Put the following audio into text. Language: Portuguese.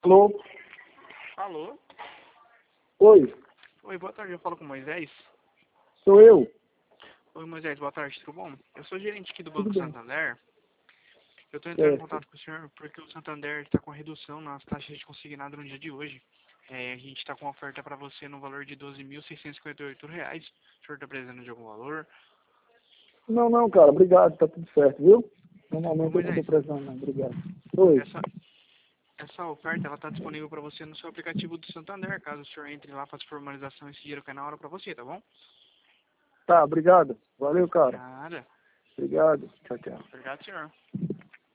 Alô? Alô? Oi, Oi, boa tarde, eu falo com o Moisés. sou eu. Oi, Moisés, boa tarde, tudo bom? Eu sou gerente aqui do Tudo Banco bem. Santander. Eu estou entrando em Certo. contato com o senhor porque o Santander está com redução nas taxas de consignado no dia de hoje. A gente está com uma oferta para você no valor de R$ 12.658. O senhor está precisando de algum valor? Não, cara, obrigado, tá tudo certo, viu? Ô, Normalmente eu não tô Moisés, precisando, não, obrigado. Oi, essa oferta ela está disponível para você no seu aplicativo do Santander. Caso o senhor entre lá, faça formalização, esse dinheiro cai na hora para você, tá bom? tá, obrigado. Valeu, cara. Nada. Obrigado. Tchau, tchau. Obrigado, senhor.